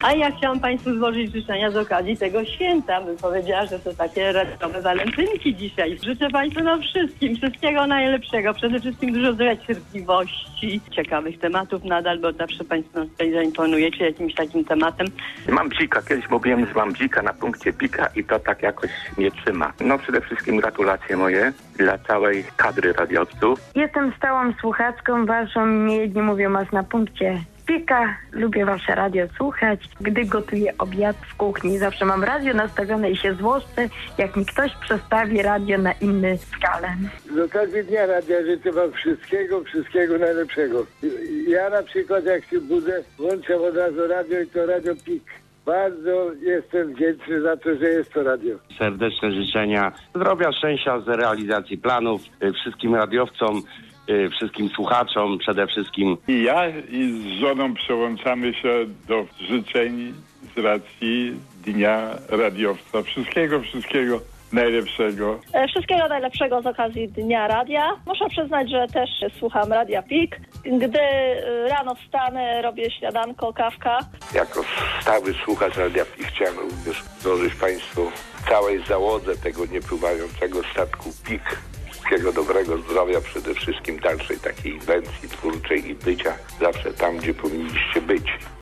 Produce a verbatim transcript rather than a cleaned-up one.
A ja chciałam Państwu złożyć życzenia z okazji tego święta. Bym powiedziała, że to takie radiowe walentynki dzisiaj. Życzę Państwu no wszystkim, wszystkiego najlepszego. Przede wszystkim dużo zdrowia, cierpliwości, ciekawych tematów nadal, bo zawsze Państwo nas tutaj zaimponujecie jakimś takim tematem. Mam bzika, kiedyś mówiłem, że mam bzika na punkcie pika i to tak jakoś mnie trzyma. No przede wszystkim gratulacje moje dla całej kadry radiowców. Jestem stałą słuchaczką waszą, jedni mówią aż na punkcie pika. Lubię wasze radio słuchać. Gdy gotuję obiad w kuchni, zawsze mam radio nastawione i się złoszczę, jak mi ktoś przestawi radio na inny skalę. Z okazji Dnia Radia życzę wam wszystkiego, wszystkiego najlepszego. Ja na przykład jak się budzę, włączam od razu radio i to Radio Pik. Bardzo jestem wdzięczny za to, że jest to radio. Serdeczne życzenia zdrowia, szczęścia z realizacji planów wszystkim radiowcom, wszystkim słuchaczom przede wszystkim. I ja i z żoną przełączamy się do życzeń z racji Dnia Radiowca. Wszystkiego, wszystkiego najlepszego. Wszystkiego najlepszego z okazji Dnia Radia. Muszę przyznać, że też słucham Radia Pik. Gdy rano wstanę, robię śniadanko, kawka. Jako stały słuchacz Radia Pik chciałem również złożyć Państwu całej załodze tego niepływającego statku Pik wszystkiego dobrego, zdrowia, przede wszystkim dalszej takiej inwencji twórczej i bycia zawsze tam, gdzie powinniście być.